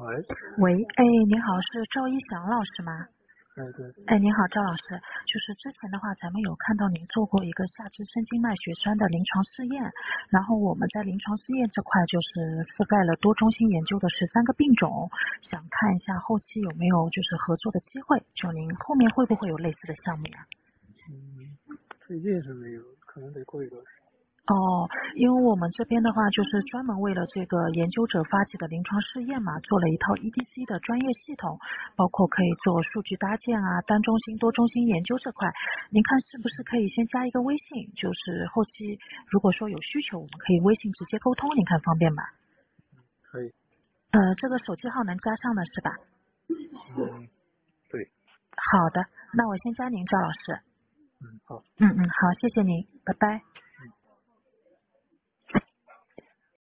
喂， 喂，您好，是赵一翔老师吗？ 对， 您好，赵老师，就是之前的话，咱们有看到您做过一个下肢神经脉血栓的临床试验，然后我们在临床试验这块就是覆盖了多中心研究的13个病种，想看一下后期有没有就是合作的机会，就您后面会不会有类似的项目呀？ 最近是没有，可能得过一段时间。 哦，因为我们这边的话，就是专门为了这个研究者发起的临床试验嘛，做了一套 EDC 的专业系统，包括可以做数据搭建啊、单中心、多中心研究这块。您看是不是可以先加一个微信，就是后期如果说有需求，我们可以微信直接沟通，您看方便吗？ 可以。 这个手机号能加上的是吧？ 对。 好的，那我先加您赵老师。 好。 好，谢谢您，拜拜。